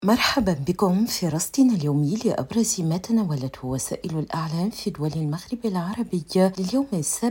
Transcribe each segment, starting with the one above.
مرحبا بكم في رصدنا اليومي لأبرز ما تناولته وسائل الإعلام في دول المغرب العربي لليوم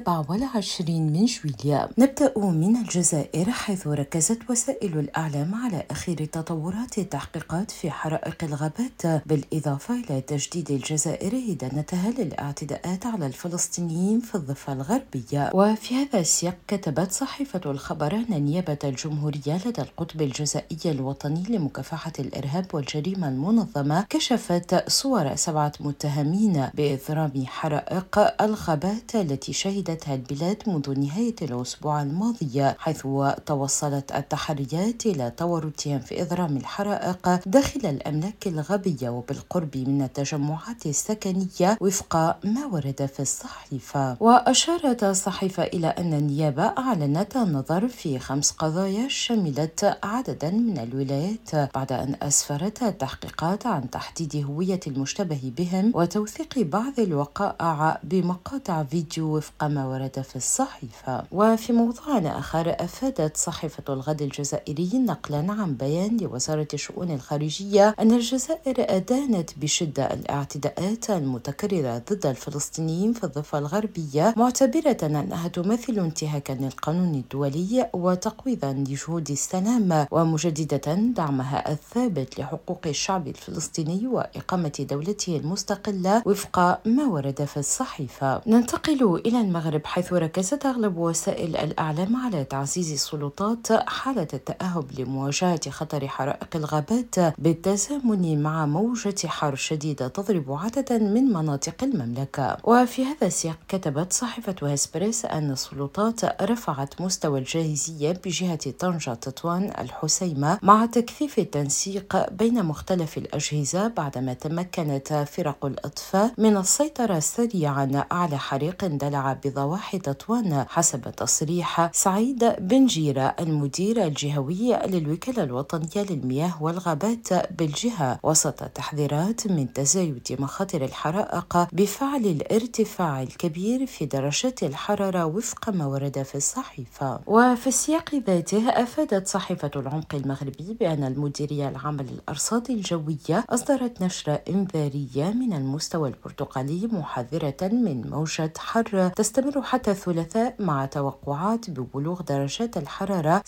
27 من جويلية. نبدأ من الجزائر، حيث ركزت وسائل الإعلام على أخير تطورات التحقيقات في حرائق الغابات، بالإضافة إلى تجديد الجزائر إدانتها للاعتداءات على الفلسطينيين في الضفة الغربية. وفي هذا السياق كتبت صحيفة الخبر أن نيابة الجمهورية لدى القطب الجزائري الوطني لمكافحة الإرهاب والجريمة المنظمة كشفت صور 7 متهمين بإضرام حرائق الغابات التي شهدتها البلاد منذ نهاية الأسبوع الماضي، حيث توصلت التحريات إلى تورطهم في إضرام الحرائق داخل الأملاك الغابية وبالقرب من التجمعات السكنية وفق ما ورد في الصحيفة. وأشارت الصحيفة إلى أن النيابة أعلنت النظر في 5 قضايا شملت عددا من الولايات، بعد أن أسفرت التحقيقات عن تحديد هوية المشتبه بهم وتوثيق بعض الوقائع بمقاطع فيديو وفق ما ورد في الصحيفة. وفي موضوع آخر، أفادت صحيفة الغد الجزائري نقلا عن بيان لوزارة الشؤون الخارجية أن الجزائر أدانت بشدة الاعتداءات المتكررة ضد الفلسطينيين في الضفة الغربية، معتبرة أنها تمثل انتهاكا للقانون الدولي وتقويضا لجهود السلام، ومجددة دعمها الثابت لحقوق الشعب الفلسطيني وإقامة دولته المستقلة وفق ما ورد في الصحيفة. ننتقل إلى المغرب، حيث ركزت أغلب وسائل الإعلام على تعزيز السلطات حالة التأهب لمواجهة خطر حرائق الغابات بالتزامن مع موجة حر شديدة تضرب عددا من مناطق المملكة. وفي هذا السياق كتبت صحيفة هسبريس أن السلطات رفعت مستوى الجاهزية بجهة طنجة تطوان الحسيمة مع تكثيف التنسيق بين مختلف الأجهزة، بعدما تمكنت فرق الإطفاء من السيطرة سريعا على حريق اندلع بضواحي تطوان، حسب تصريح سعيد بن جيرة المدير الجهوي للوكالة الوطنية للمياه والغابات بالجهة، وسط تحذيرات من تزايد مخاطر الحرائق بفعل الارتفاع الكبير في درجات الحرارة وفق ما ورد في الصحيفة. وفي السياق ذاته، أفادت صحيفة العمق المغربي بأن المديرية العامة للأرصاد الجوية أصدرت نشرة إنذارية من المستوى البرتقالي محذرة من موجة حر تستمر حتى الثلاثاء، مع توقعات ببلوغ درجات الحرارة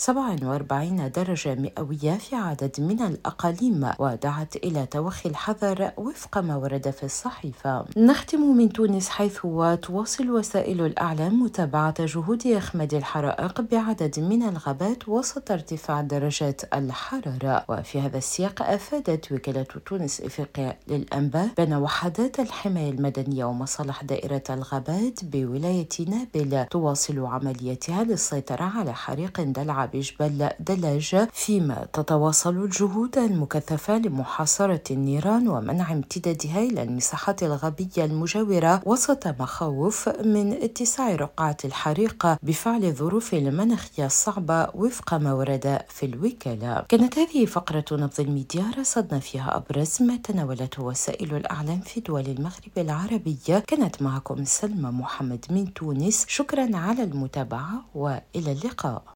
47 درجة مئوية في عدد من الأقاليم، ودعت إلى توخي الحذر وفق ما ورد في الصحيفة. نختم من تونس، حيث تواصل وسائل الإعلام متابعة جهود إخماد الحرائق بعدد من الغابات وسط ارتفاع درجات الحرارة. وفي هذا السياق أفادت وكالة تونس إفريقيا للأنباء بأن وحدات الحماية المدنية ومصالح دائرة الغابات بولاية نابل تواصل عملياتها للسيطرة على حريق اندلع بجبل دلاج، فيما تتواصل الجهود المكثفة لمحاصرة النيران ومنع امتدادها إلى المساحات الغابية المجاورة، وسط مخاوف من اتساع رقعة الحريق بفعل الظروف المناخية الصعبة وفق ما ورد في الوكالة. كانت هذه فقرة نبض الميديا، رصدنا فيها أبرز ما تناولته وسائل الإعلام في دول المغرب العربية. كانت معكم سلمى محمد من تونس، شكرا على المتابعة وإلى اللقاء.